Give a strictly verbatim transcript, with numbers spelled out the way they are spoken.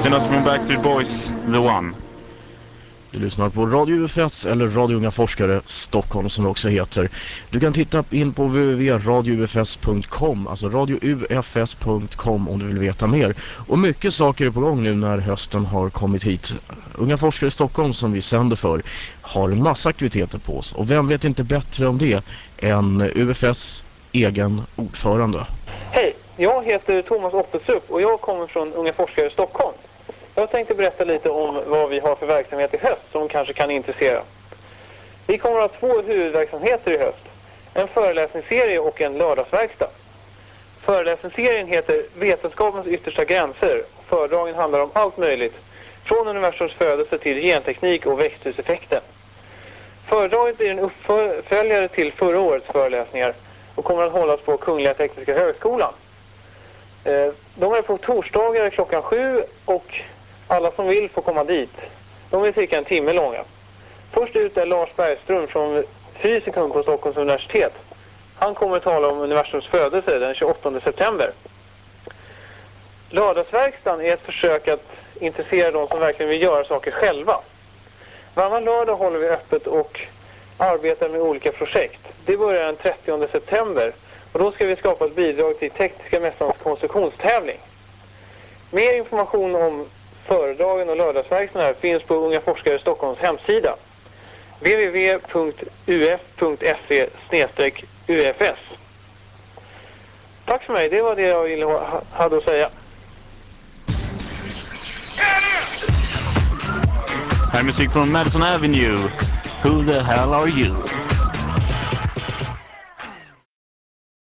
Senast från Backstreet Boys, The One. Du lyssnar på Radio U F S eller Radio Unga Forskare Stockholm som det också heter. Du kan titta in på w w w punkt radio u f s punkt com, alltså radio u f s punkt com om du vill veta mer. Och mycket saker är på gång nu när hösten har kommit hit. Unga Forskare Stockholm som vi sänder för har en massa aktiviteter på oss. Och vem vet inte bättre om det än U F S egen ordförande. Hej, jag heter Thomas Oppelstrup och jag kommer från Unga Forskare Stockholm. Jag tänkte berätta lite om vad vi har för verksamhet i höst som kanske kan intressera. Vi kommer att ha två huvudverksamheter i höst. En föreläsningsserie och en lördagsverkstad. Föreläsningsserien heter Vetenskapens yttersta gränser. Föredragen handlar om allt möjligt. Från universums födelse till genteknik och växthuseffekten. Föredraget blir en uppföljare till förra årets föreläsningar och kommer att hållas på Kungliga Tekniska Högskolan. De är på torsdagar klockan sju och alla som vill får komma dit. De är cirka en timme långa. Först ut är Lars Bergström från fysikern på Stockholms universitet. Han kommer att tala om universums födelse den tjugoåttonde september. Lördagsverkstan är ett försök att intressera de som verkligen vill göra saker själva. Varannan lördag håller vi öppet och arbetar med olika projekt. Det börjar den trettionde september och då ska vi skapa ett bidrag till Tekniska mässans konstruktionstävling. Mer information om föredragen och lördagsverksamheten här finns på Unga Forskare Stockholms hemsida w w w punkt u f punkt se slash u f s. Tack för mig, det var det jag ville ha, hade att säga. Här är musik från Madison Avenue. Who the hell are you?